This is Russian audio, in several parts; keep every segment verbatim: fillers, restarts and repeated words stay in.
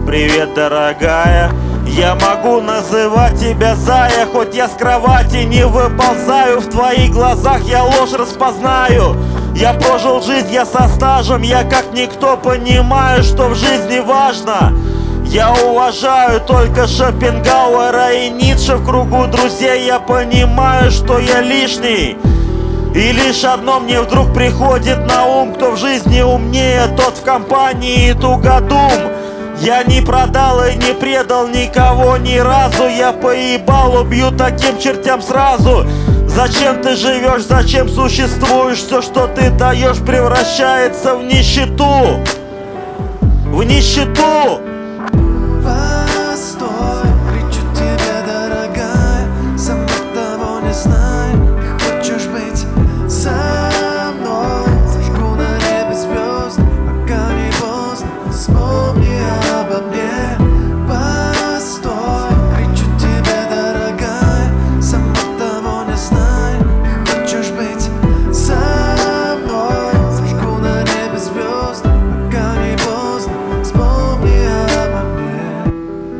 Привет, дорогая. Я могу называть тебя Зая, хоть я с кровати не выползаю. В твоих глазах я ложь распознаю. Я прожил жизнь, я со стажем, я как никто понимаю, что в жизни важно. Я уважаю только Шопенгауэра и Ницше. В кругу друзей я понимаю, что я лишний. И лишь одно мне вдруг приходит на ум: кто в жизни умнее, тот в компании тугодум. Я не продал и не предал никого ни разу. Я поебал, убью таким чертям сразу. Зачем ты живешь, зачем существуешь? Все, что ты даешь, превращается в нищету. В нищету. Постой, кричу тебе, дорогая, сама того не знаю. Ты хочешь быть со мной? Зажгу на небе звезд, пока не поздно. Вспомни обо мне. Постой, кричу тебе, дорогая, сама того не знаю. Ты хочешь быть со мной? Зажгу на небе звезд, пока не поздно. Вспомни обо мне.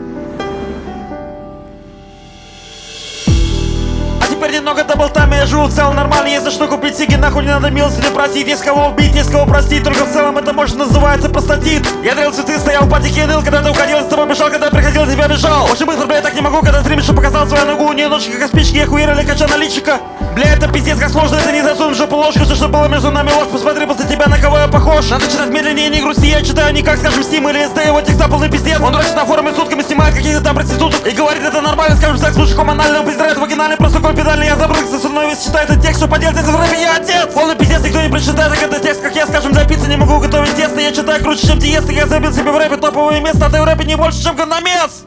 Теперь немного даблтами, я живу в целом нормально. Есть за что купить сиги, нахуй не надо милости просить. Есть кого убить, есть кого простить, только в целом это может называется простатит. Я дрел цветы, стоял в патике и ныл, когда ты уходил, с тобой бежал, когда приходил, тебя бежал. Очень быстро, бля, я так не могу, когда стримишь, что показал свою ногу. У нее ножки как спички, я хуерили, кача наличика. Бля, это пиздец, как сложно, это не засунуть жопу ложку. Все, что было между нами ложь, посмотри после тебя, на кого я похож. Надо читать медленнее, не грусти, я читаю не как, скажем, Steam или эс дэ, его текста полный пиздец. Он дрочит на форуме сутками, снимает каких-то там проституток и говорит, это нормально, скажем, секс лучше коммунального, презирает вагинальный, просто кой педальный. Я забыл, как со мной весь читает этот текст, что поделать, если в рэпе я отец. Полный пиздец, никто не прочитает, так это текст, как я, скажем, для пиццы не могу готовить тесто. Я читаю круче, чем Тиеста, я забил себе в рэпе топовое место, а ты в рэпе не больше, чем говномес.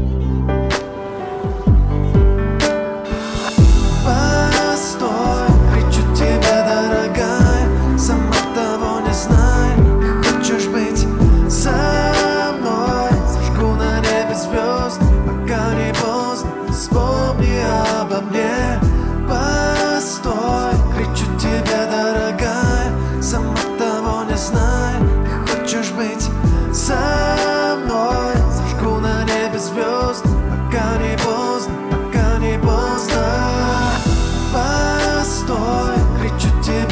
Постой, кричу тебе, дорогая, сама того не знаю. Ты хочешь быть со мной? Зажгу на небе звезд, пока не поздно. Вспомни обо мне. Постой, кричу тебе, дорогая, сама того не знаю. Ты хочешь быть со мной? Зажгу на небе звезд, пока не поздно, пока не поздно. Постой, кричу тебе,